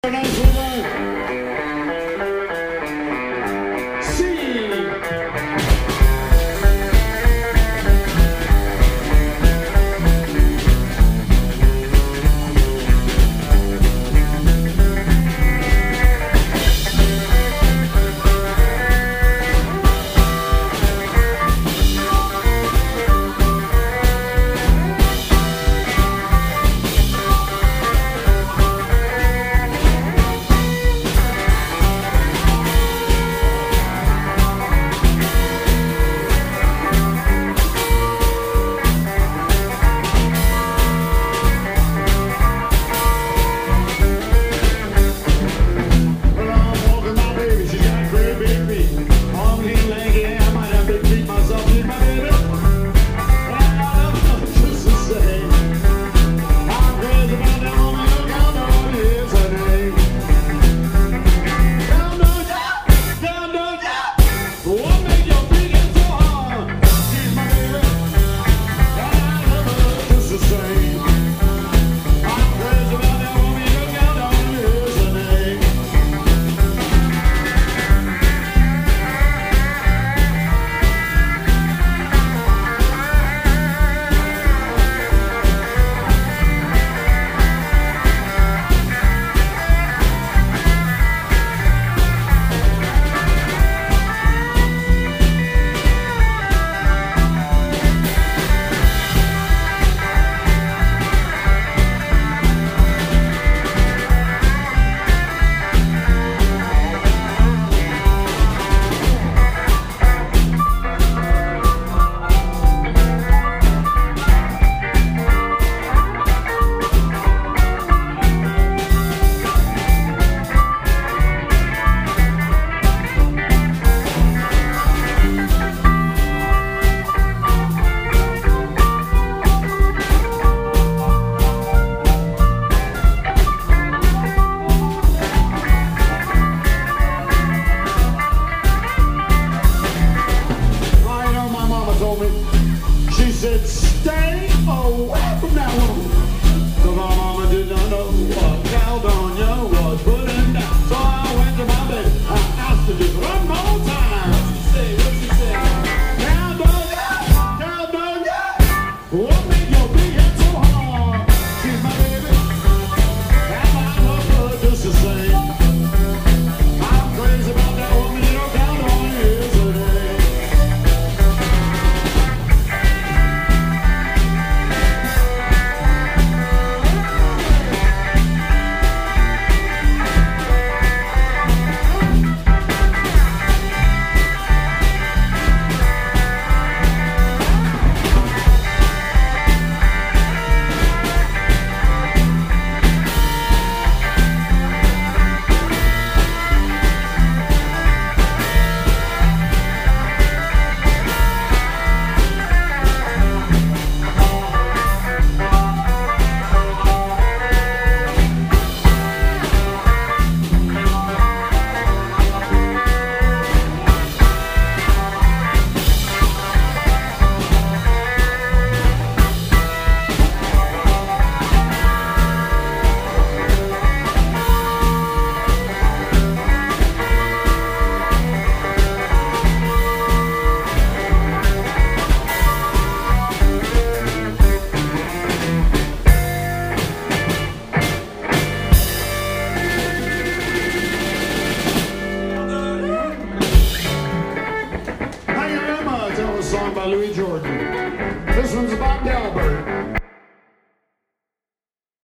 Nice woman. See. She said, stay away from that woman. So my mama did not know what Caledonia was putting down. So I went to my bed. I asked her just one more time. What she say? What she say? Caledonia, Caledonia, what made your big head so hard? She's my baby, and I love her just the same. I'm crazy about that woman, you know, Caledonia is her name. Song by Louis Jordan. This one's about